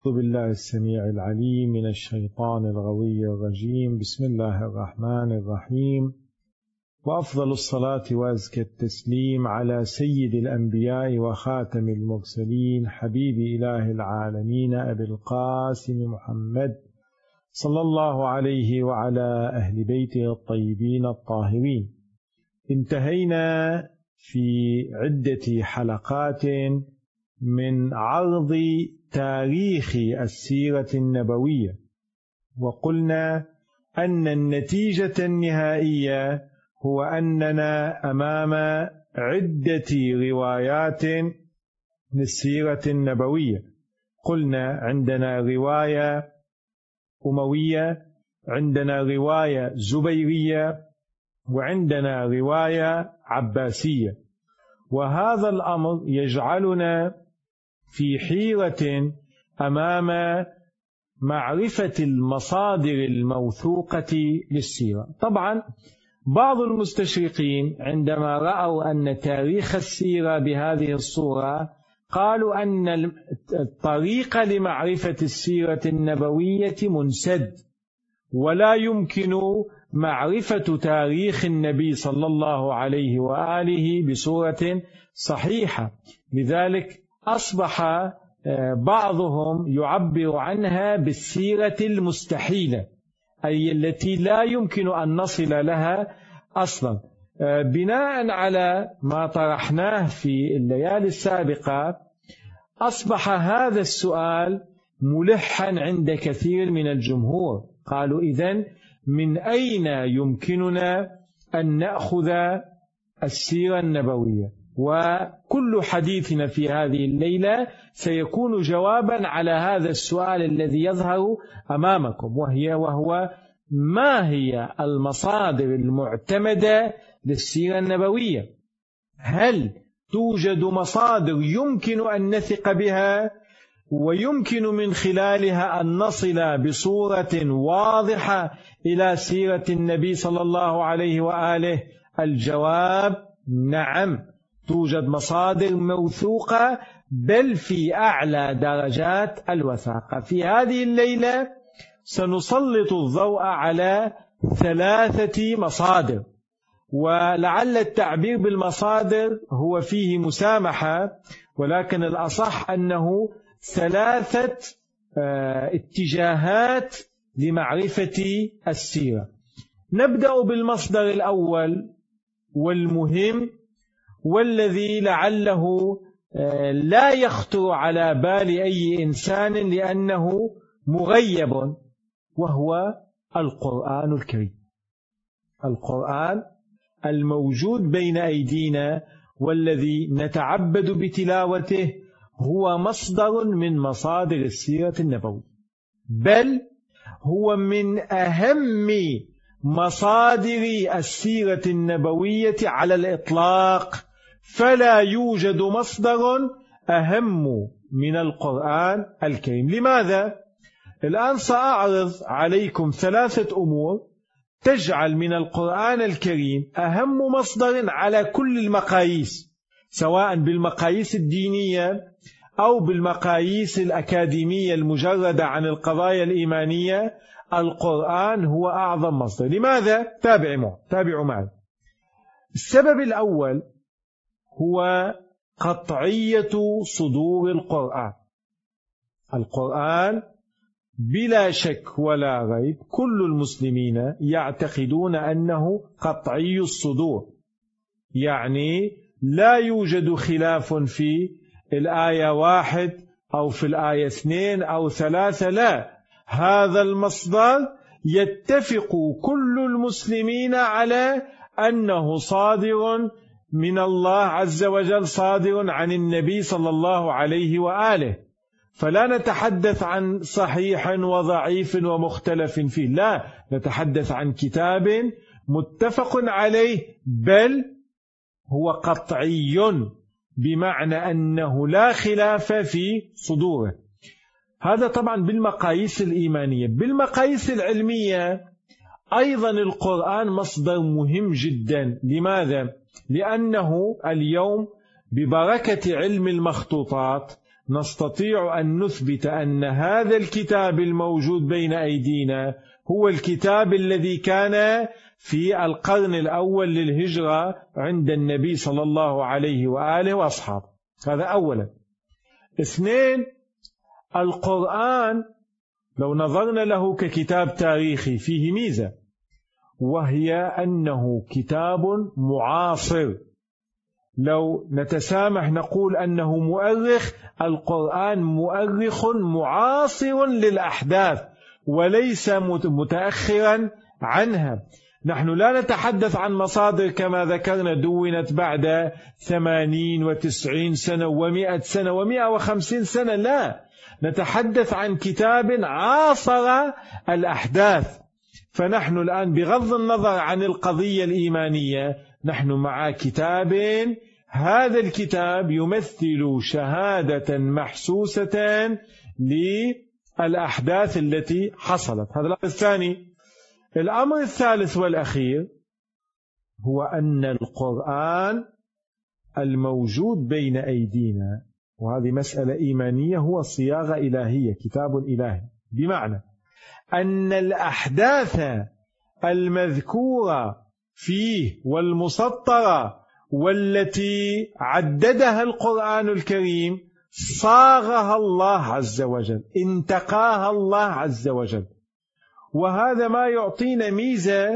أعوذ بالله السميع العليم من الشيطان الغوي الرجيم. بسم الله الرحمن الرحيم، وأفضل الصلاة وأزكى التسليم على سيد الأنبياء وخاتم المرسلين حبيب إله العالمين أبي القاسم محمد صلى الله عليه وعلى أهل بيته الطيبين الطاهرين. انتهينا في عدة حلقات من عرض تاريخ السيرة النبوية، وقلنا أن النتيجة النهائية هو أننا أمام عدة روايات للسيرة النبوية. قلنا عندنا رواية أموية، عندنا رواية زبيرية، وعندنا رواية عباسية، وهذا الأمر يجعلنا في حيرة أمام معرفة المصادر الموثوقة للسيرة. طبعا بعض المستشرقين عندما رأوا أن تاريخ السيرة بهذه الصورة قالوا أن الطريق لمعرفة السيرة النبوية منسد، ولا يمكن معرفة تاريخ النبي صلى الله عليه وآله بصورة صحيحة. لذلك أصبح بعضهم يعبر عنها بالسيرة المستحيلة، أي التي لا يمكن أن نصل لها أصلا. بناء على ما طرحناه في الليالي السابقة أصبح هذا السؤال ملحا عند كثير من الجمهور. قالوا إذن من أين يمكننا أن نأخذ السيرة النبوية؟ وكل حديثنا في هذه الليلة سيكون جوابا على هذا السؤال الذي يظهر أمامكم، وهو ما هي المصادر المعتمدة للسيرة النبوية؟ هل توجد مصادر يمكن أن نثق بها ويمكن من خلالها أن نصل بصورة واضحة إلى سيرة النبي صلى الله عليه وآله؟ الجواب نعم، توجد مصادر موثوقة، بل في أعلى درجات الوثاقة. في هذه الليلة سنسلط الضوء على 3 مصادر، ولعل التعبير بالمصادر هو فيه مسامحة، ولكن الأصح أنه 3 اتجاهات لمعرفة السيرة. نبدأ بالمصدر الأول والمهم، والذي لعله لا يخطر على بال أي إنسان لأنه مغيب، وهو القرآن الكريم. القرآن الموجود بين أيدينا والذي نتعبد بتلاوته هو مصدر من مصادر السيرة النبوية، بل هو من أهم مصادر السيرة النبوية على الإطلاق، فلا يوجد مصدر أهم من القرآن الكريم. لماذا؟ الآن سأعرض عليكم 3 أمور تجعل من القرآن الكريم أهم مصدر على كل المقاييس، سواء بالمقاييس الدينية أو بالمقاييس الأكاديمية المجردة عن القضايا الإيمانية. القرآن هو أعظم مصدر. لماذا؟ تابعوا معي. السبب الأول هو قطعية صدور القرآن. القرآن بلا شك ولا ريب كل المسلمين يعتقدون أنه قطعي الصدور، يعني لا يوجد خلاف في الآية 1 أو في الآية 2 أو 3، لا، هذا المصدر يتفق كل المسلمين على أنه صادر من الله عز وجل، صادر عن النبي صلى الله عليه وآله. فلا نتحدث عن صحيح وضعيف ومختلف فيه، لا، نتحدث عن كتاب متفق عليه، بل هو قطعي بمعنى أنه لا خلاف في صدوره. هذا طبعا بالمقاييس الإيمانية. بالمقاييس العلمية أيضا القرآن مصدر مهم جدا. لماذا؟ لأنه اليوم ببركة علم المخطوطات نستطيع أن نثبت أن هذا الكتاب الموجود بين أيدينا هو الكتاب الذي كان في القرن الأول للهجرة عند النبي صلى الله عليه وآله وأصحابه. هذا أولا. اثنين، القرآن لو نظرنا له ككتاب تاريخي فيه ميزة، وهي أنه كتاب معاصر. لو نتسامح نقول أنه مؤرخ، القرآن مؤرخ معاصر للأحداث وليس متأخرا عنها. نحن لا نتحدث عن مصادر كما ذكرنا دونت بعد 80 و90 سنة و100 سنة و150 سنة، لا، نتحدث عن كتاب عاصر الأحداث. فنحن الآن بغض النظر عن القضية الإيمانية نحن مع كتاب، هذا الكتاب يمثل شهادة محسوسة للأحداث التي حصلت. هذا الأمر الثاني. الأمر الثالث والأخير هو أن القرآن الموجود بين أيدينا، وهذه مسألة إيمانية، هو صياغة إلهية، كتاب إلهي، بمعنى أن الأحداث المذكورة فيه والمسطرة والتي عددها القرآن الكريم صاغها الله عز وجل، انتقاها الله عز وجل. وهذا ما يعطينا ميزة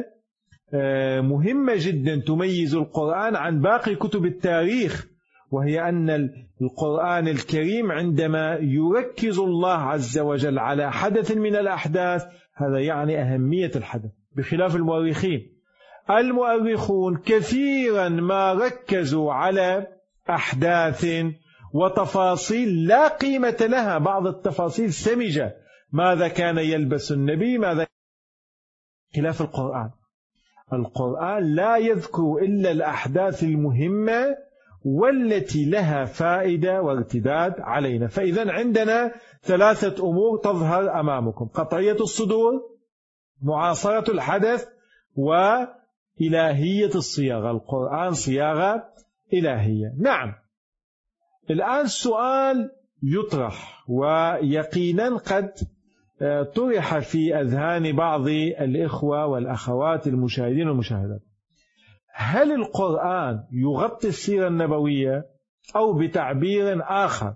مهمة جدا تميز القرآن عن باقي كتب التاريخ، وهي أن القرآن الكريم عندما يركز الله عز وجل على حدث من الأحداث هذا يعني أهمية الحدث، بخلاف المؤرخين. المؤرخون كثيرا ما ركزوا على أحداث وتفاصيل لا قيمة لها، بعض التفاصيل سمجة، ماذا كان يلبس النبي، ماذا، خلاف القرآن. القرآن لا يذكر إلا الأحداث المهمة والتي لها فائدة وارتداد علينا. فإذا عندنا ثلاثة أمور تظهر أمامكم: قطعية الصدور، معاصرة الحدث، وإلهية الصياغة. القرآن صياغة إلهية. نعم، الآن سؤال يطرح ويقينا قد طرح في أذهان بعض الإخوة والأخوات المشاهدين والمشاهدات: هل القرآن يغطي السيرة النبوية؟ أو بتعبير آخر،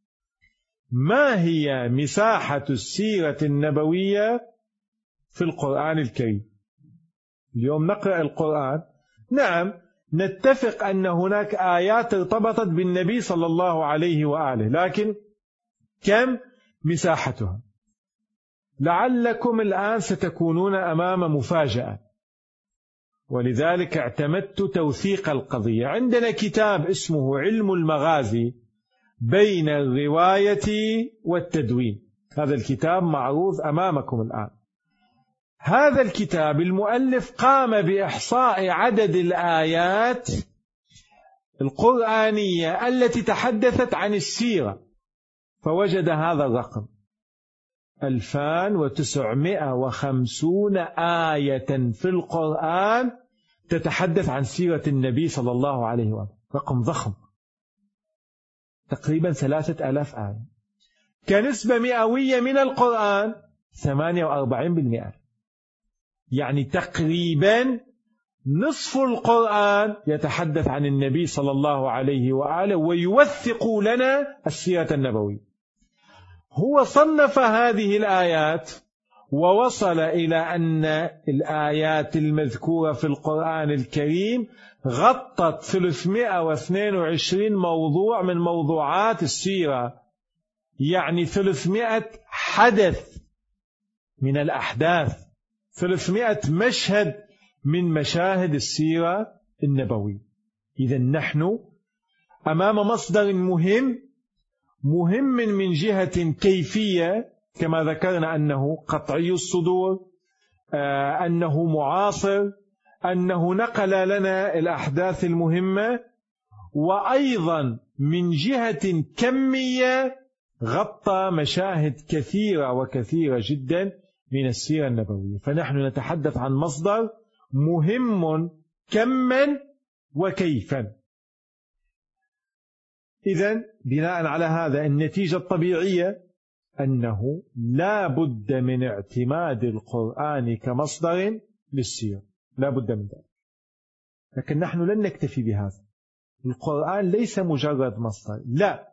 ما هي مساحة السيرة النبوية في القرآن الكريم؟ اليوم نقرأ القرآن، نعم نتفق أن هناك آيات ارتبطت بالنبي صلى الله عليه وآله، لكن كم مساحتها؟ لعلكم الآن ستكونون أمام مفاجأة، ولذلك اعتمدت توثيق القضية. عندنا كتاب اسمه علم المغازي بين الرواية والتدوين، هذا الكتاب معروض أمامكم الآن. هذا الكتاب المؤلف قام بإحصاء عدد الآيات القرآنية التي تحدثت عن السيرة، فوجد هذا الرقم: 2950 آية في القرآن تتحدث عن سيرة النبي صلى الله عليه وآله. رقم ضخم، تقريبا 3000 آية. كنسبة مئوية من القرآن 48%، يعني تقريبا نصف القرآن يتحدث عن النبي صلى الله عليه وآله ويوثق لنا السيرة النبوية. هو صنف هذه الآيات ووصل إلى أن الآيات المذكورة في القرآن الكريم غطت 322 موضوع من موضوعات السيرة، يعني 300 حدث من الأحداث، 300 مشهد من مشاهد السيرة النبوية. إذن نحن أمام مصدر مهم من جهة كيفية، كما ذكرنا أنه قطعي الصدور، أنه معاصر، أنه نقل لنا الأحداث المهمة، وأيضا من جهة كمية غطى مشاهد كثيرة وكثيرة جدا من السيرة النبوية. فنحن نتحدث عن مصدر مهم كما وكيفا. إذن بناء على هذا النتيجة الطبيعية أنه لا بد من اعتماد القرآن كمصدر للسيرة، لا بد من ذلك. لكن نحن لن نكتفي بهذا. القرآن ليس مجرد مصدر، لا،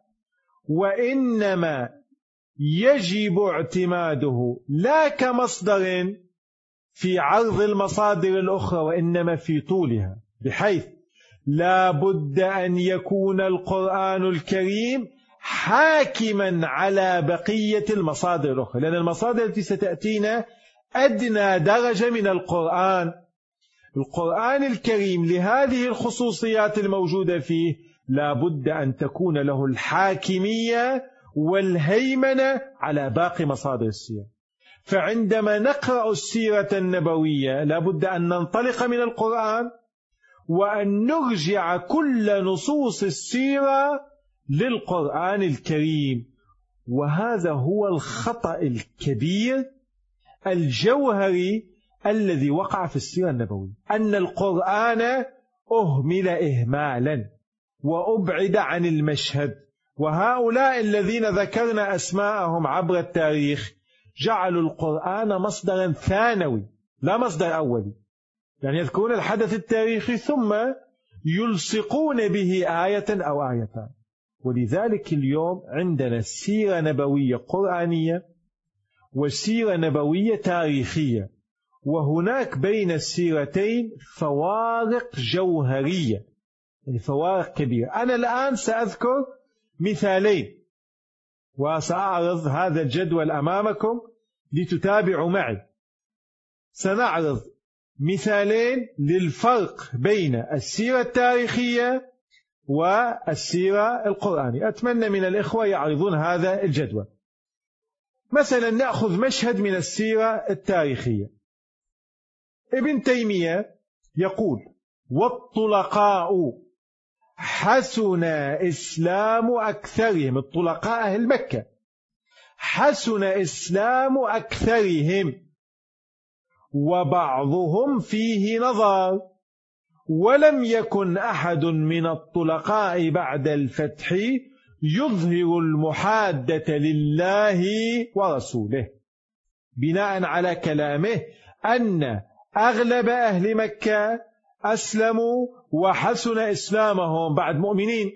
وإنما يجب اعتماده لا كمصدر في عرض المصادر الأخرى، وإنما في طولها، بحيث لا بد أن يكون القرآن الكريم حاكما على بقية المصادر الأخرى، لأن المصادر التي ستأتينا أدنى درجة من القرآن. القرآن الكريم لهذه الخصوصيات الموجودة فيه لا بد أن تكون له الحاكمية والهيمنة على باقي مصادر السيرة. فعندما نقرأ السيرة النبوية لا بد أن ننطلق من القرآن وأن نرجع كل نصوص السيرة للقرآن الكريم. وهذا هو الخطأ الكبير الجوهري الذي وقع في السيرة النبوية، أن القرآن أهمل إهمالا وأبعد عن المشهد. وهؤلاء الذين ذكرنا أسماءهم عبر التاريخ جعلوا القرآن مصدرا ثانوي لا مصدر أولي، يعني يذكرون الحدث التاريخي ثم يلصقون به آية أو آيتان. ولذلك اليوم عندنا سيرة نبوية قرآنية وسيرة نبوية تاريخية، وهناك بين السيرتين فوارق جوهرية، يعني فوارق كبيرة. أنا الآن سأذكر مثالين وسأعرض هذا الجدول أمامكم لتتابعوا معي. سنعرض مثالين للفرق بين السيرة التاريخية والسيرة القرآنية. أتمنى من الإخوة يعرضون هذا الجدول. مثلا نأخذ مشهد من السيرة التاريخية. ابن تيمية يقول: والطلقاء حسن إسلام أكثرهم، الطلقاء أهل مكة، حسن إسلام أكثرهم وبعضهم فيه نظر، ولم يكن أحد من الطلقاء بعد الفتح يظهر المحادة لله ورسوله. بناء على كلامه أن أغلب أهل مكة أسلموا وحسن إسلامهم بعد مؤمنين.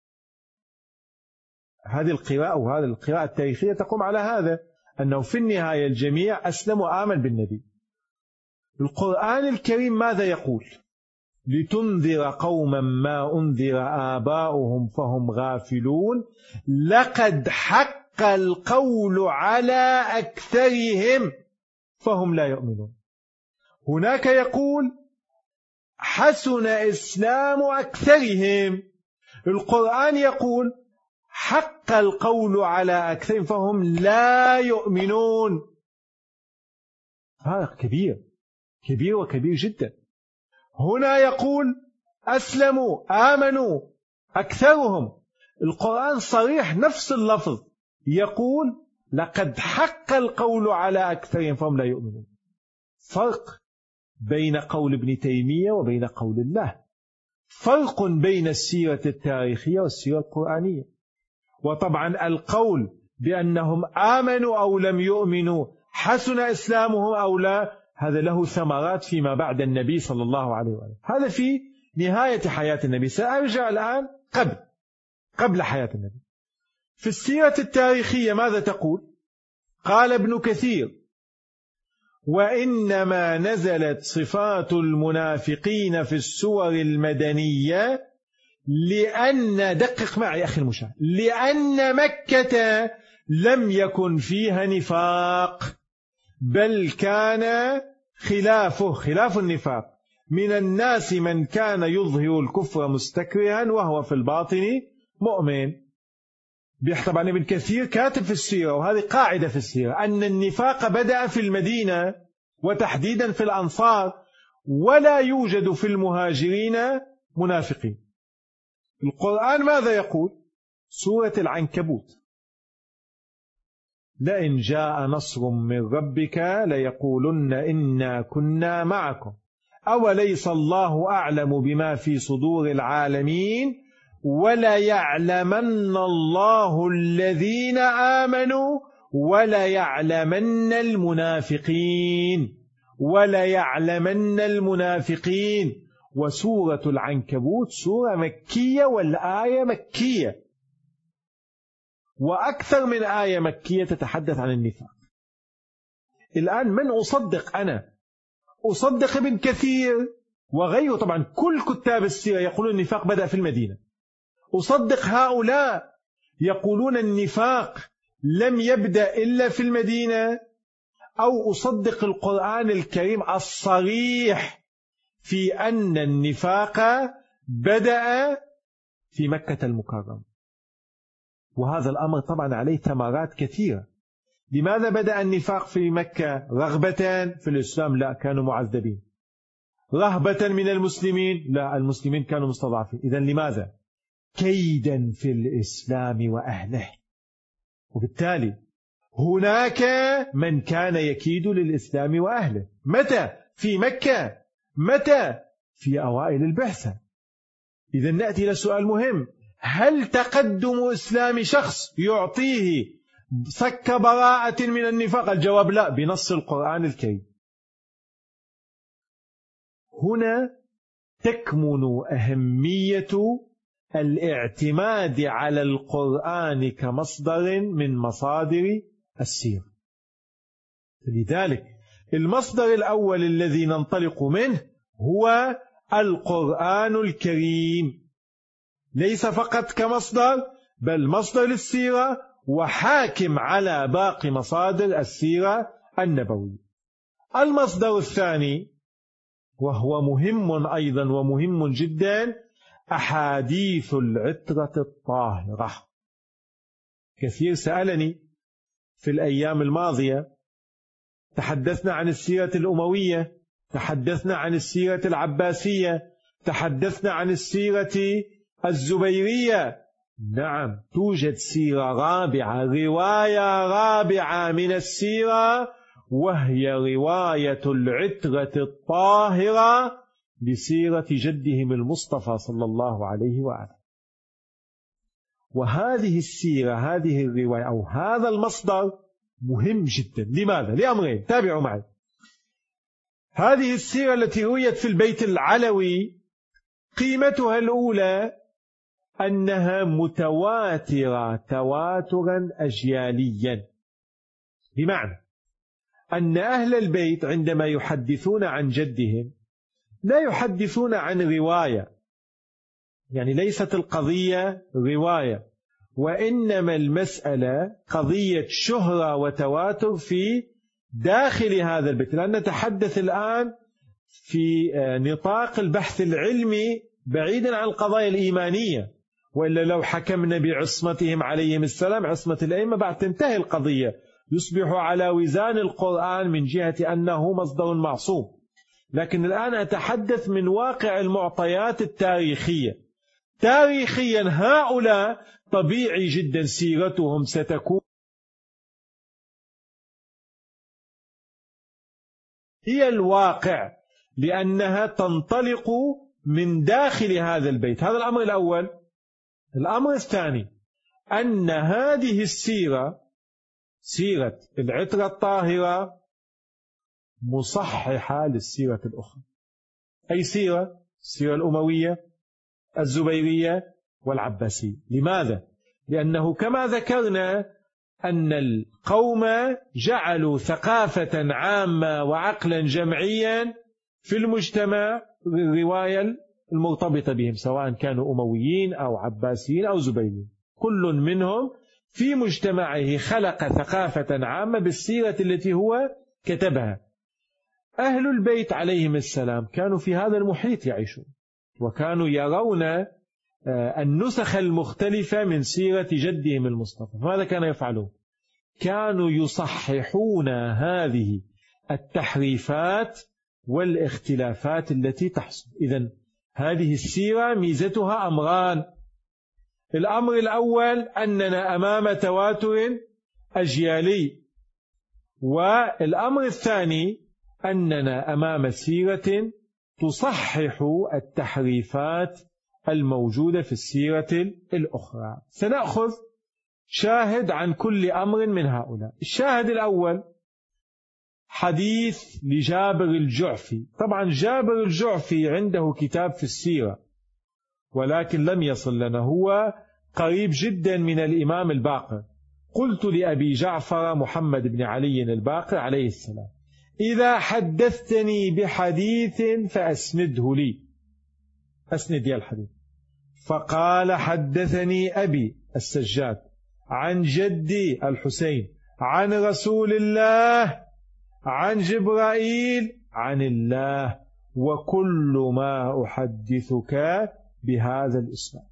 هذه القراءة وهذه القراءة التاريخية تقوم على هذا، أنه في النهاية الجميع أسلم وآمن بالنبي. القرآن الكريم ماذا يقول؟ لتنذر قوما ما أنذر آباؤهم فهم غافلون لقد حق القول على أكثرهم فهم لا يؤمنون. هناك يقول حسن إسلام أكثرهم، القرآن يقول حق القول على أكثرهم فهم لا يؤمنون. فرق كبير كبير وكبير جدا. هنا يقول أسلموا آمنوا أكثرهم، القرآن صريح نفس اللفظ يقول لقد حق القول على أكثرهم فهم لا يؤمنون. فرق بين قول ابن تيمية وبين قول الله، فرق بين السيرة التاريخية والسيرة القرآنية. وطبعا القول بأنهم آمنوا أو لم يؤمنوا، حسن إسلامهم أو لا، هذا له ثمرات فيما بعد النبي صلى الله عليه وسلم. هذا في نهاية حياة النبي. سأرجع الآن قبل حياة النبي. في السيرة التاريخية ماذا تقول؟ قال ابن كثير: وإنما نزلت صفات المنافقين في السور المدنية لأن، دقق معي أخي المشاهد، لأن مكة لم يكن فيها نفاق، بل كان خلاف النفاق من الناس من كان يظهر الكفر مستكرها وهو في الباطن مؤمن. طبعا ابن كثير كاتب في السيرة، وهذه قاعدة في السيرة، أن النفاق بدأ في المدينة وتحديدا في الأنصار، ولا يوجد في المهاجرين منافقين. القرآن ماذا يقول؟ سورة العنكبوت: لئن جاء نصر من ربك ليقولن إنا كنا معكم أوليس الله أعلم بما في صدور العالمين ولا يعلمن الله الذين آمنوا ولا يعلمن المنافقين، ولا يعلمن المنافقين. وسورة العنكبوت سورة مكية، والآية مكية، وأكثر من آية مكية تتحدث عن النفاق. الآن من أصدق؟ أنا أصدق ابن كثير وغيره، طبعا كل كتاب السيرة يقولون النفاق بدأ في المدينة. أصدق هؤلاء يقولون النفاق لم يبدأ إلا في المدينة، أو أصدق القرآن الكريم الصريح في أن النفاق بدأ في مكة المكرمة؟ وهذا الأمر طبعا عليه ثمرات كثيرة. لماذا بدأ النفاق في مكة؟ رغبة في الإسلام؟ لا، كانوا معذبين. رهبة من المسلمين؟ لا، المسلمين كانوا مستضعفين. إذن لماذا؟ كيدا في الإسلام وأهله. وبالتالي هناك من كان يكيد للإسلام وأهله. متى؟ في مكة. متى؟ في أوائل البعثة. إذن نأتي إلى سؤال مهم: هل تقدم إسلام شخص يعطيه سك براءة من النفاق؟ الجواب لا، بنص القرآن الكريم. هنا تكمن أهمية الاعتماد على القرآن كمصدر من مصادر السيرة. لذلك المصدر الأول الذي ننطلق منه هو القرآن الكريم، ليس فقط كمصدر، بل مصدر للسيرة وحاكم على باقي مصادر السيرة النبوية. المصدر الثاني وهو مهم أيضا ومهم جدا: أحاديث العترة الطاهرة. كثير سألني في الأيام الماضية، تحدثنا عن السيرة الأموية، تحدثنا عن السيرة العباسية، تحدثنا عن السيرة الزبيرية. نعم، توجد سيرة رابعة، رواية رابعة من السيرة، وهي رواية العترة الطاهرة بسيرة جدهم المصطفى صلى الله عليه وآله. وهذه السيرة، هذه الرواية أو هذا المصدر مهم جدا. لماذا؟ لأمرين، تابعوا معي. هذه السيرة التي رويت في البيت العلوي قيمتها الأولى أنها متواترة تواترا أجياليا، بمعنى أن أهل البيت عندما يحدثون عن جدهم لا يحدثون عن رواية، يعني ليست القضية رواية، وإنما المسألة قضية شهرة وتواتر في داخل هذا البيت. لأن نتحدث الآن في نطاق البحث العلمي بعيدا عن القضايا الإيمانية، وإلا لو حكمنا بعصمتهم عليهم السلام، عصمة الأئمة، بعد تنتهي القضية، يصبح على وزان القرآن من جهة أنه مصدر معصوم. لكن الآن أتحدث من واقع المعطيات التاريخية. تاريخيا هؤلاء طبيعي جدا سيرتهم ستكون هي الواقع، لأنها تنطلق من داخل هذا البيت. هذا الأمر الأول. الأمر الثاني أن هذه السيرة، سيرة العترة الطاهرة، مصححة للسيرة الأخرى. أي سيرة؟ السيرة الأموية، الزبيرية، والعباسية. لماذا؟ لأنه كما ذكرنا أن القوم جعلوا ثقافة عامة وعقلا جمعيا في المجتمع الرواية المرتبطة بهم، سواء كانوا أمويين أو عباسيين أو زبيريين، كل منهم في مجتمعه خلق ثقافة عامة بالسيرة التي هو كتبها. أهل البيت عليهم السلام كانوا في هذا المحيط يعيشون، وكانوا يرون النسخ المختلفة من سيرة جدهم المصطفى. ماذا كانوا يفعلون؟ كانوا يصححون هذه التحريفات والاختلافات التي تحصل. إذن هذه السيرة ميزتها أمران: الأمر الأول أننا أمام تواتر أجيالي، والأمر الثاني أننا أمام سيرة تصحح التحريفات الموجودة في السيرة الأخرى. سنأخذ شاهد عن كل أمر من هؤلاء. الشاهد الأول حديث لجابر الجعفي. طبعا جابر الجعفي عنده كتاب في السيرة ولكن لم يصل لنا، هو قريب جدا من الإمام الباقر. قلت لأبي جعفر محمد بن علي الباقر عليه السلام: إذا حدثتني بحديث فأسنده لي، أسند يا الحديث. فقال: حدثني أبي السجاد عن جدي الحسين عن رسول الله عن جبرائيل عن الله، وكل ما أحدثك بهذا الإسناد.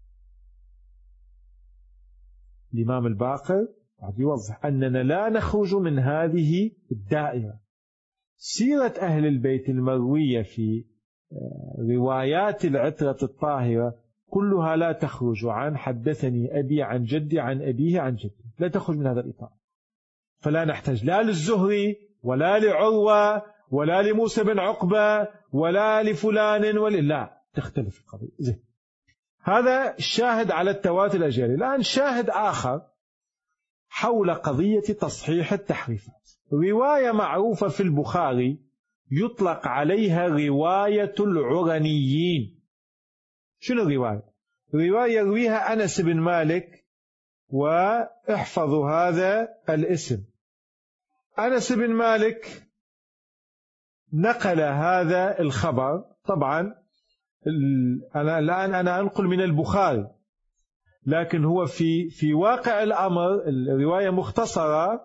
الإمام الباقر يوضح أننا لا نخرج من هذه الدائرة. سيرة أهل البيت المروية في روايات العترة الطاهرة كلها لا تخرج عن حدثني أبي عن جدي عن أبيه عن جدي، لا تخرج من هذا الإطار. فلا نحتاج لا للزهري ولا لعروة ولا لموسى بن عقبة ولا لفلان ولا، لا، تختلف القضية. زين، هذا الشاهد على التواتر الأجيال. الآن شاهد آخر حول قضية تصحيح التحريفات. رواية معروفة في البخاري يطلق عليها رواية العرنيين. شنو الرواية؟ رواية يرويها أنس بن مالك، واحفظوا هذا الاسم. أنس بن مالك نقل هذا الخبر. طبعا أنا أنقل من البخاري، لكن هو في واقع الأمر الرواية مختصرة.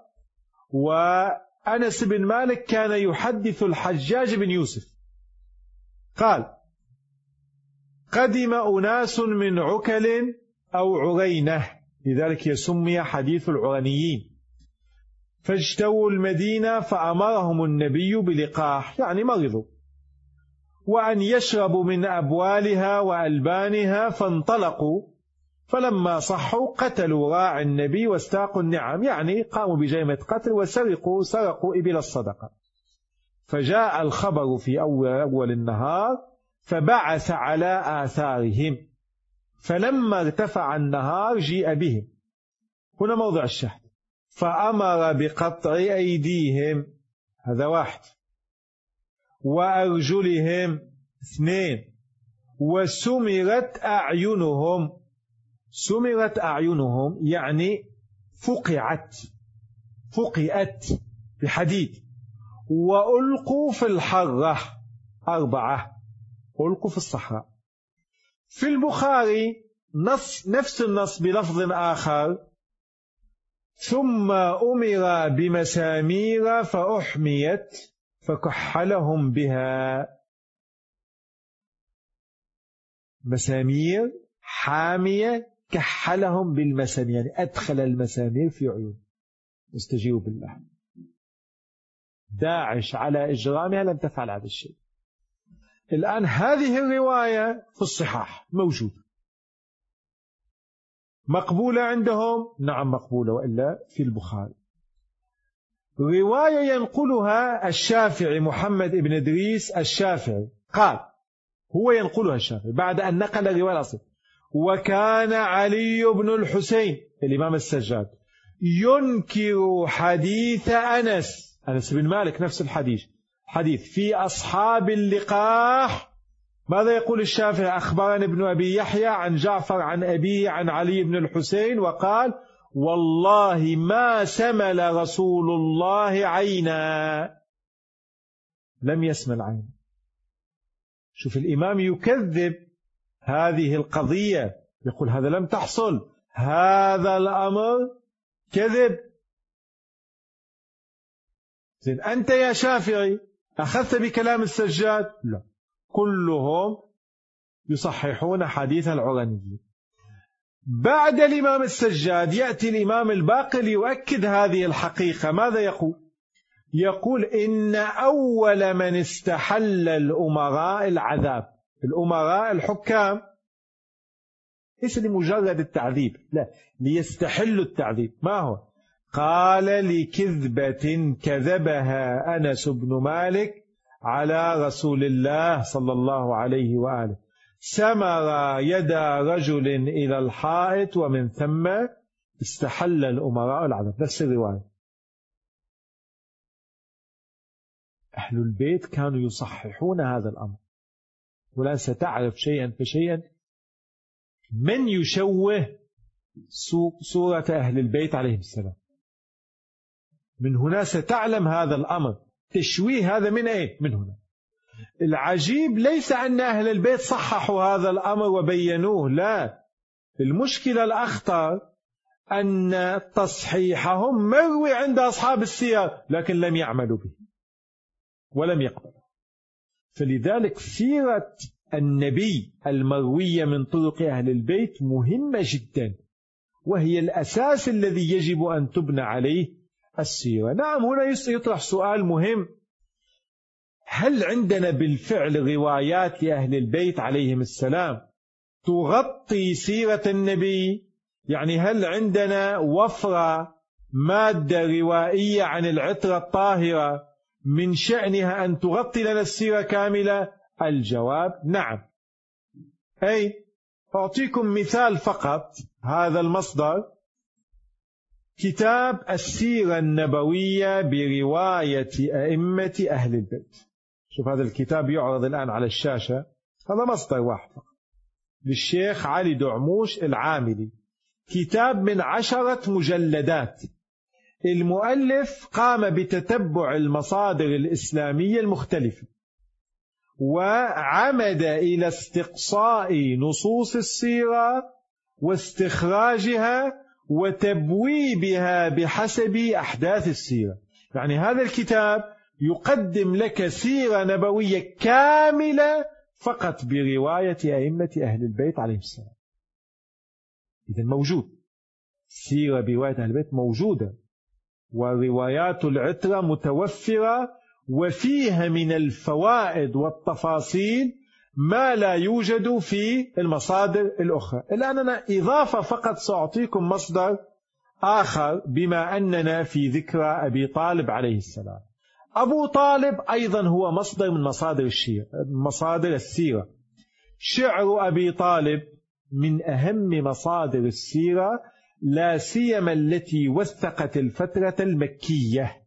وأنس بن مالك كان يحدث الحجاج بن يوسف قال: قدم أناس من عكل أو عرينة، لذلك يسمي حديث العرنيين، فاجتووا المدينة فأمرهم النبي بلقاح، يعني مرضوا، وأن يشربوا من أبوالها وألبانها، فانطلقوا، فلما صحوا قتلوا راعي النبي واستاقوا النعم، يعني قاموا بجريمة قتل وسرقوا إبل الصدقة. فجاء الخبر في أول النهار فبعث على آثارهم، فلما ارتفع النهار جيء بهم. هنا موضع الشاهد. فأمر بقطع أيديهم، هذا واحد، وأرجلهم، اثنين، وسمرت أعينهم. سمرت أعينهم يعني فقعت بحديد. وألقوا في الحرة، أربعة، ألقوا في الصحراء. في البخاري نفس النص بلفظ آخر: ثم أمر بمسامير فأحميت فكحلهم بها. مسامير حامية، كحلهم بالمسامير، يعني أدخل المسامير في عيون. استجيبوا بالله. داعش على إجرامها لم تفعل هذا الشيء. الآن هذه الرواية في الصحاح موجودة، مقبولة عندهم؟ نعم مقبولة، وإلا في البخاري. رواية ينقلها الشافعي محمد بن إدريس الشافعي، قال هو ينقلها الشافعي بعد أن نقل الرواية الأصل: وكان علي بن الحسين الإمام السجاد ينكر حديث أنس بن مالك، نفس الحديث في أصحاب اللقاح. ماذا يقول الشافعي؟ أخبرني ابن أبي يحيى عن جعفر عن أبيه عن علي بن الحسين، وقال: والله ما سمل رسول الله عينا، لم يسمل عين. شوف الإمام يكذب هذه القضية، يقول هذا لم تحصل، هذا الأمر كذب. زين، أنت يا شافعي أخذت بكلام السجاد؟ لا، كلهم يصححون حديث العرني. بعد الإمام السجاد يأتي الإمام الباقر ليؤكد هذه الحقيقة. ماذا يقول؟ يقول: إن أول من استحل الأمراء العذاب، الأمراء الحكام، ليس لمجرد التعذيب، لا، ليستحلوا التعذيب. ما هو؟ قال: لكذبة كذبها أنس بن مالك على رسول الله صلى الله عليه وآله، سمر يد رجل إلى الحائط ومن ثم استحل الأمراء العذاب. نفس الرواية. أهل البيت كانوا يصححون هذا الأمر. والآن ستعرف شيئا فشيئا من يشوه صورة أهل البيت عليهم السلام. من هنا ستعلم هذا الأمر. تشويه هذا من إيه؟ من هنا. العجيب ليس أن أهل البيت صححوا هذا الأمر وبينوه، لا، المشكلة الأخطر أن تصحيحهم مروي عند أصحاب السير لكن لم يعملوا به ولم يقبلوا. فلذلك سيرة النبي المروية من طرق أهل البيت مهمة جدا، وهي الأساس الذي يجب أن تبنى عليه السيرة. نعم، هنا يطرح سؤال مهم: هل عندنا بالفعل روايات لأهل البيت عليهم السلام تغطي سيرة النبي؟ يعني هل عندنا وفرة مادة روائية عن العترة الطاهرة من شأنها أن تغطي لنا السيرة كاملة؟ الجواب نعم. أي أعطيكم مثال فقط. هذا المصدر كتاب السيرة النبوية برواية أئمة أهل البيت. شوف هذا الكتاب يعرض الآن على الشاشة. هذا مصدر واحد للشيخ علي دعموش العاملي، كتاب من 10 مجلدات. المؤلف قام بتتبع المصادر الإسلامية المختلفة وعمد إلى استقصاء نصوص السيرة واستخراجها وتبويبها بحسب أحداث السيرة. يعني هذا الكتاب يقدم لك سيرة نبوية كاملة فقط برواية أئمة أهل البيت عليهم السلام. إذن موجود سيرة برواية أهل البيت موجودة، وروايات العترة متوفرة، وفيها من الفوائد والتفاصيل ما لا يوجد في المصادر الأخرى. الآن أنا إضافة فقط سأعطيكم مصدر آخر بما أننا في ذكرى أبي طالب عليه السلام. أبو طالب أيضا هو مصدر من مصادر السيرة. شعر أبي طالب من أهم مصادر السيرة، لا سيما التي وثقت الفترة المكية،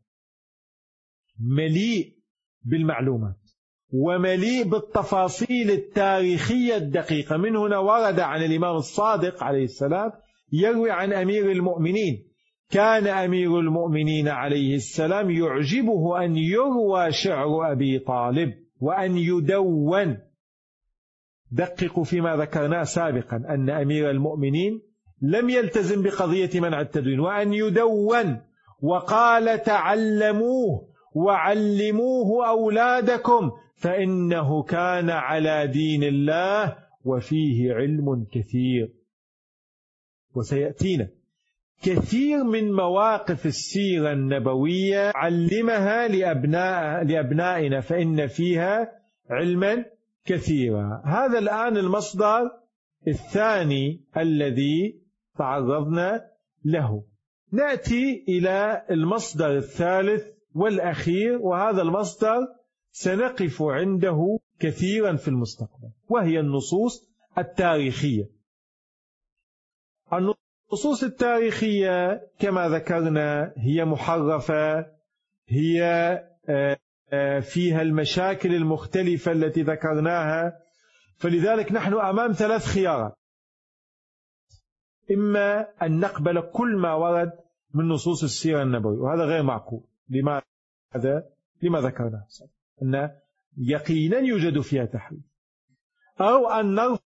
مليء بالمعلومات ومليء بالتفاصيل التاريخية الدقيقة. من هنا ورد عن الإمام الصادق عليه السلام يروي عن أمير المؤمنين: كان أمير المؤمنين عليه السلام يعجبه أن يروى شعر أبي طالب وأن يدون. دققوا فيما ذكرناه سابقا أن أمير المؤمنين لم يلتزم بقضية منع التدوين، وأن يدون. وقال: تعلموه وعلموه أولادكم فإنه كان على دين الله وفيه علم كثير. وسيأتينا كثير من مواقف السيرة النبوية علمها لأبنائنا فإن فيها علما كثيرا. هذا الآن المصدر الثاني الذي تعرضنا له. نأتي إلى المصدر الثالث والأخير، وهذا المصدر سنقف عنده كثيرا في المستقبل، وهي النصوص التاريخية. النصوص التاريخية كما ذكرنا هي محرفة، هي فيها المشاكل المختلفة التي ذكرناها. فلذلك نحن أمام 3 خيارات: إما أن نقبل كل ما ورد من نصوص السيرة النبوية، وهذا غير معقول. لما ذكرنا أن يقينا يوجد فيها تحريف، أو أن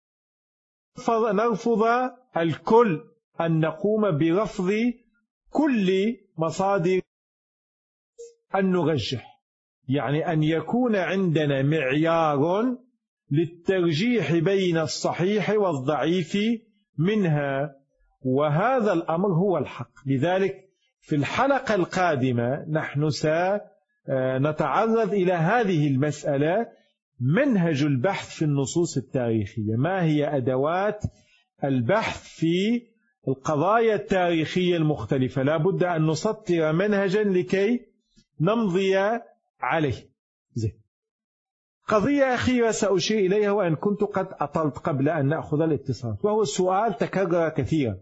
نرفض الكل، أن نقوم برفض كل مصادر، أن نرجح، يعني أن يكون عندنا معيار للترجيح بين الصحيح والضعيف منها، وهذا الأمر هو الحق. لذلك في الحلقة القادمة نحن سنتعرض إلى هذه المسألة: منهج البحث في النصوص التاريخية. ما هي أدوات البحث في القضايا التاريخية المختلفة؟ لا بد أن نسطر منهجا لكي نمضي عليه. قضية أخيرة سأشير إليها وإن كنت قد أطلت قبل أن نأخذ الاتصالات، وهو سؤال تكرر كثيرا: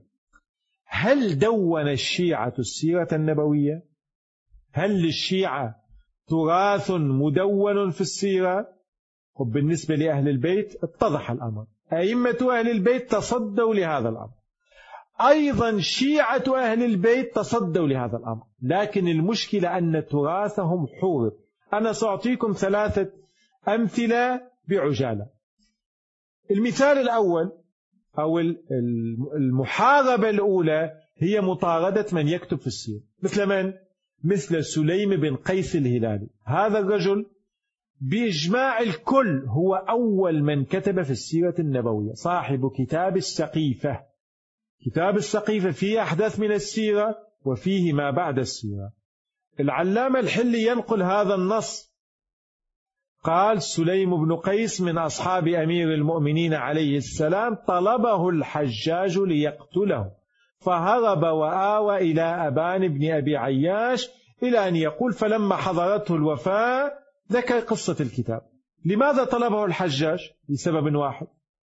هل دون الشيعة السيرة النبوية؟ هل للشيعة تراث مدون في السيرة؟ وبالنسبة لأهل البيت اتضح الأمر، أئمة أهل البيت تصدوا لهذا الأمر، أيضا شيعة أهل البيت تصدوا لهذا الأمر، لكن المشكلة أن تراثهم حورب. أنا سأعطيكم 3 أمثلة بعجالة. المثال الأول أو المحاربة الأولى هي مطاردة من يكتب في السيرة، مثل من؟ مثل سليم بن قيس الهلالي. هذا الرجل بإجماع الكل هو أول من كتب في السيرة النبوية، صاحب كتاب السقيفة. كتاب السقيفة فيه أحداث من السيرة وفيه ما بعد السيرة. العلامة الحلي ينقل هذا النص، قال: سليم بن قيس من أصحاب أمير المؤمنين عليه السلام، طلبه الحجاج ليقتله فهرب وآوى إلى أبان بن أبي عياش، إلى أن يقول: فلما حضرته الوفاة ذكر قصة الكتاب. لماذا طلبه الحجاج؟ لسبب واحد،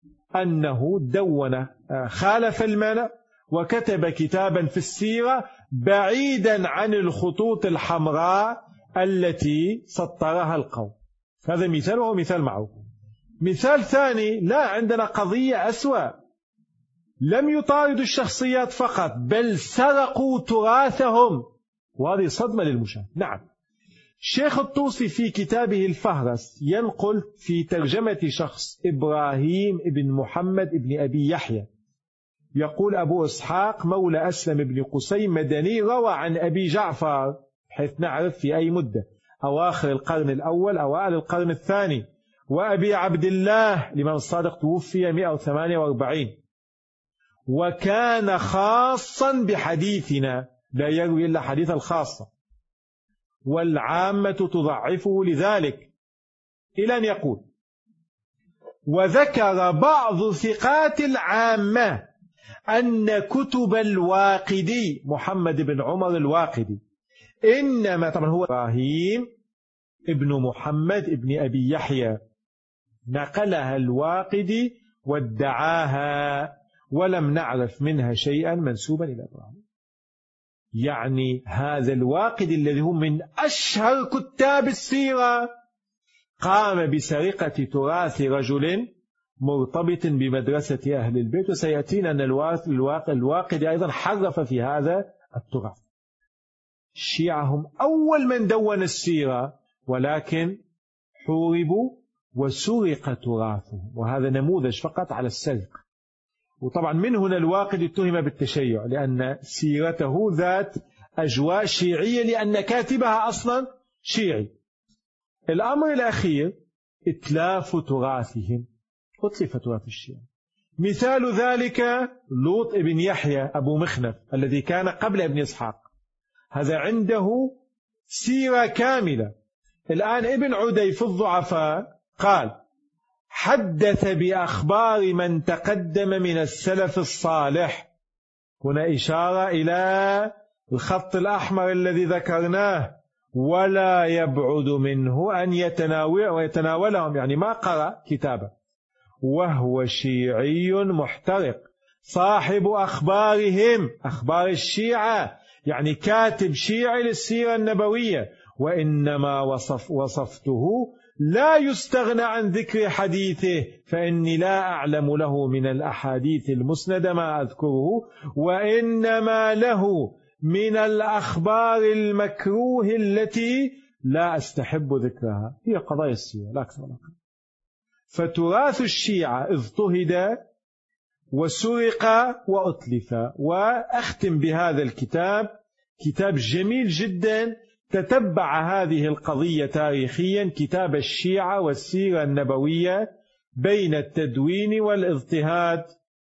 أنه دون خالف الملأ وكتب كتابا في السيرة بعيدا عن الخطوط الحمراء التي سطرها القوم. هذا مثال وهو مثال معروف. مثال ثاني: لا، عندنا قضية أسوأ، لم يطاردوا الشخصيات فقط بل سرقوا تراثهم، وهذه صدمة للمشاهد. نعم، الشيخ الطوسي في كتابه الفهرس ينقل في ترجمة شخص إبراهيم بن محمد بن أبي يحيى، يقول: أبو إسحاق مولى أسلم بن قسي مدني، روى عن أبي جعفر، حيث نعرف في أي مدة، أواخر القرن الأول أوائل القرن الثاني، وأبي عبد الله الإمام الصادق توفي 148، وكان خاصا بحديثنا، لا يروي إلا حديث الخاصة، والعامة تضعفه لذلك، إلى أن يقول: وذكر بعض ثقات العامة أن كتب الواقدي، محمد بن عمر الواقدي، إنما، طبعا هو إبراهيم ابن محمد ابن أبي يحيى، نقلها الواقدي وادعاها ولم نعرف منها شيئا منسوبا إلى إبراهيم. يعني هذا الواقدي الذي هو من أشهر كتاب السيرة قام بسرقة تراث رجل مرتبط بمدرسة أهل البيت، وسيأتينا أن الواقدي أيضا حرف في هذا التراث. الشيعة هم أول من دون السيرة، ولكن حوربوا وسرق تراثهم، وهذا نموذج فقط على السرق. وطبعا من هنا الواقدي اتهم بالتشيع، لأن سيرته ذات أجواء شيعية، لأن كاتبها أصلا شيعي. الأمر الأخير: إتلاف تراثهم، أتلف تراث الشيعة. مثال ذلك لوط بن يحيى أبو مخنف الذي كان قبل ابن إسحاق، هذا عنده سيرة كاملة. الآن ابن عدي في الضعفاء قال: حدث بأخبار من تقدم من السلف الصالح. هنا إشارة إلى الخط الأحمر الذي ذكرناه: ولا يبعد منه أن يتناولهم، يعني ما قرأ كتابه، وهو شيعي محترق صاحب أخبارهم، أخبار الشيعة، يعني كاتب شيعي للسيرة النبوية، وإنما وصفته لا يستغنى عن ذكر حديثه، فإني لا أعلم له من الأحاديث المسندة ما أذكره، وإنما له من الأخبار المكروه التي لا أستحب ذكرها، هي قضايا السيرة لا أكثر ولا أقل. فتراث الشيعة اضطهد وسرق وأتلف. وأختم بهذا الكتاب، كتاب جميل جدا تتبع هذه القضية تاريخيا، كتاب الشيعة والسيرة النبوية بين التدوين والاضطهاد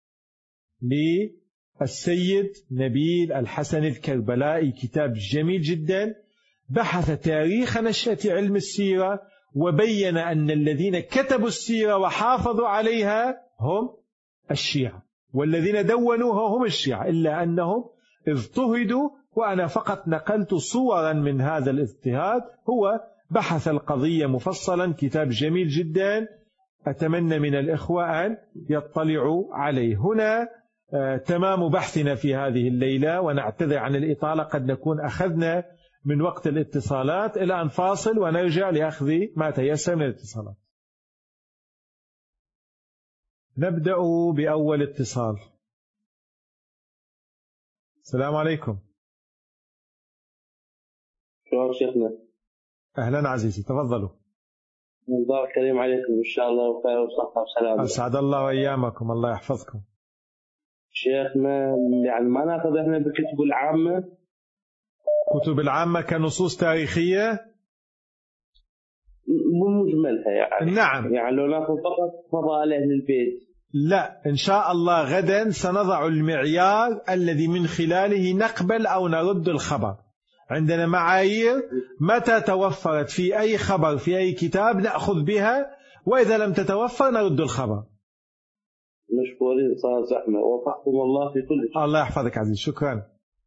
للسيد نبيل الحسن الكربلائي. كتاب جميل جدا بحث تاريخ نشأة علم السيرة، وبين أن الذين كتبوا السيرة وحافظوا عليها هم الشيعة، والذين دونوها هم الشيعة، إلا أنهم اضطهدوا وأنا فقط نقلت صورا من هذا الاجتهاد. هو بحث القضية مفصلا، كتاب جميل جدا، أتمنى من الإخوة أن يطلعوا عليه. هنا تمام بحثنا في هذه الليلة، ونعتذر عن الإطالة، قد نكون أخذنا من وقت الاتصالات. إلى أن فاصل ونرجع لأخذ ما تيسر من الاتصالات. نبدأ بأول اتصال. السلام عليكم. شكرا شيخنا. أهلا عزيزي، تفضلوا. الله كريم عليكم إن شاء الله، وخير وصحة وسلامة. أسعد الله وأيامكم، الله يحفظكم. شيخنا يعني ما ناخذ احنا بالكتب العامة؟ كتب العامة كنصوص تاريخية بمجملها يعني. نعم. يعني لو ناخذ فقط فضائل أهل البيت. لا، إن شاء الله غدا سنضع المعيار الذي من خلاله نقبل أو نرد الخبر. عندنا معايير متى توفرت في أي خبر في أي كتاب نأخذ بها، وإذا لم تتوفر نرد الخبر. مشكورين أستاذ زحمة، وفقكم الله في كل شيء. الله يحفظك عزيز، شكرا.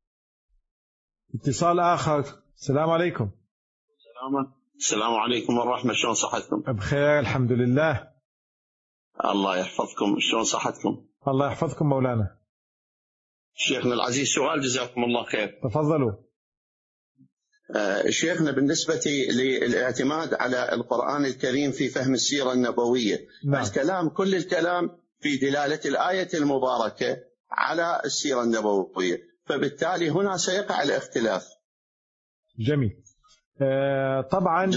اتصال آخر. السلام عليكم. السلام عليكم ورحمة، شلون صحتكم؟ بخير الحمد لله. الله يحفظكم، شلون صحتكم؟ الله يحفظكم مولانا. شيخنا العزيز سؤال جزاكم الله خير. تفضلوا. شيخنا بالنسبة للاعتماد على القرآن الكريم في فهم السيرة النبوية، نعم. الكلام كل الكلام في دلالة الآية المباركة على السيرة النبوية، فبالتالي هنا سيقع الاختلاف. جميل. طبعا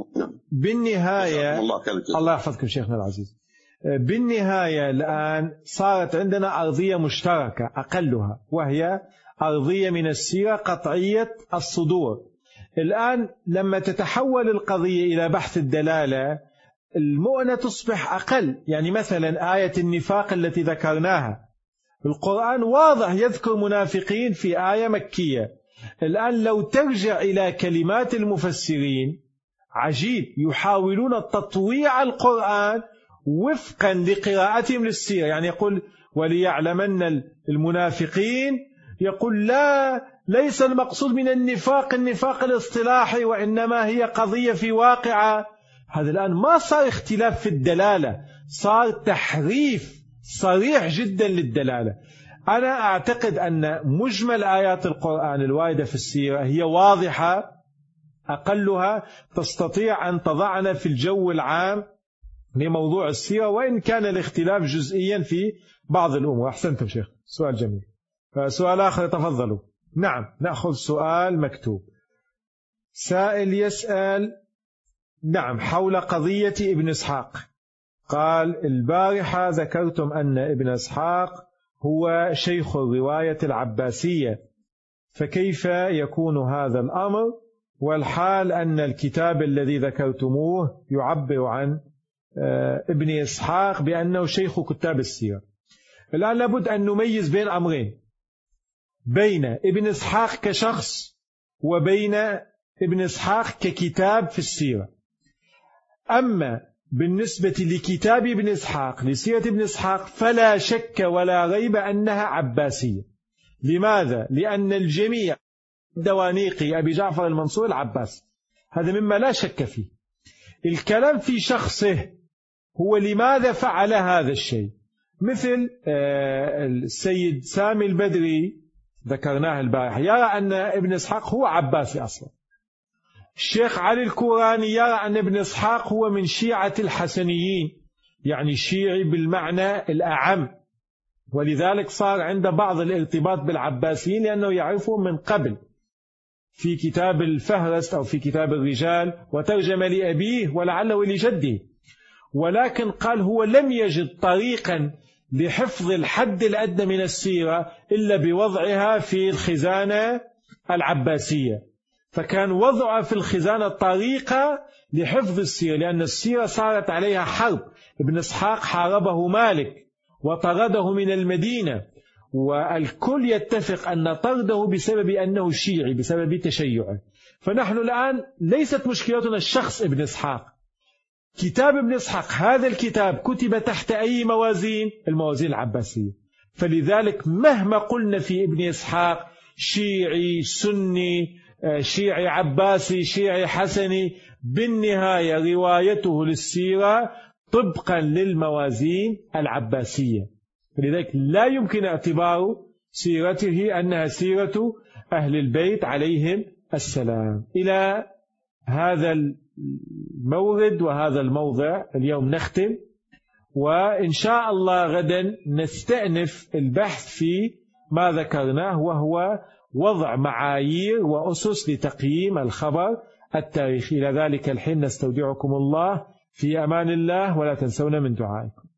بالنهاية الله يحفظكم شيخنا العزيز. بالنهاية الآن صارت عندنا أرضية مشتركة أقلها، وهي أرضية من السيرة قطعية الصدور. الآن لما تتحول القضية إلى بحث الدلالة، المؤنة تصبح أقل. يعني مثلا آية النفاق التي ذكرناها، القرآن واضح يذكر منافقين في آية مكية. الآن لو ترجع إلى كلمات المفسرين، عجيب، يحاولون تطويع القرآن وفقا لقراءتهم للسيرة. يعني يقول وليعلمن المنافقين، يقول لا، ليس المقصود من النفاق الاصطلاحي، وإنما هي قضية في واقعة. هذا الآن ما صار اختلاف في الدلالة، صار تحريف صريح جدا للدلالة. أنا أعتقد أن مجمل آيات القرآن الواردة في السيرة هي واضحة، أقلها تستطيع أن تضعنا في الجو العام لموضوع السيرة، وإن كان الاختلاف جزئيا في بعض الأمور. أحسنتم شيخ، سؤال جميل. سؤال آخر، تفضلوا. نعم، نأخذ سؤال مكتوب. سائل يسأل نعم حول قضية ابن إسحاق. قال البارحة ذكرتم أن ابن إسحاق هو شيخ الرواية العباسية، فكيف يكون هذا الأمر والحال أن الكتاب الذي ذكرتموه يعبر عن ابن إسحاق بأنه شيخ كتاب السيرة؟ الآن لابد أن نميز بين أمرين، بين ابن إسحاق كشخص وبين ابن إسحاق ككتاب في السيرة. أما بالنسبة لكتاب ابن إسحاق لسيرة ابن إسحاق فلا شك ولا ريب أنها عباسية. لماذا؟ لأن الجميع دوانيقي أبي جعفر المنصور العباس، هذا مما لا شك فيه. الكلام في شخصه هو لماذا فعل هذا الشيء، مثل السيد سامي البدري ذكرناه البارحة يرى أن ابن إسحاق هو عباسي أصلا. الشيخ علي الكوراني يرى أن ابن إسحاق هو من شيعة الحسنيين، يعني شيعي بالمعنى الأعم، ولذلك صار عند بعض الارتباط بالعباسيين لأنه يعرفهم من قبل في كتاب الفهرست أو في كتاب الرجال، وترجم لأبيه ولعله لجده. ولكن قال هو لم يجد طريقا لحفظ الحد الأدنى من السيرة إلا بوضعها في الخزانة العباسية، فكان وضعها في الخزانة طريقة لحفظ السيرة، لأن السيرة صارت عليها حرب. ابن إسحاق حاربه مالك وطرده من المدينة، والكل يتفق أن طرده بسبب أنه شيعي، بسبب تشيعه. فنحن الآن ليست مشكلتنا الشخص ابن إسحاق، كتاب ابن إسحاق هذا الكتاب كتب تحت أي موازين؟ الموازين العباسية. فلذلك مهما قلنا في ابن إسحاق شيعي سني، شيعي عباسي، شيعي حسني، بالنهاية روايته للسيرة طبقا للموازين العباسية. لذلك لا يمكن اعتبار سيرته أنها سيرة أهل البيت عليهم السلام. إلى هذا المورد وهذا الموضع اليوم نختم، وإن شاء الله غدا نستأنف البحث في ما ذكرناه، وهو وضع معايير وأسس لتقييم الخبر التاريخي. إلى ذلك الحين نستودعكم الله في أمان الله، ولا تنسونا من دعائكم.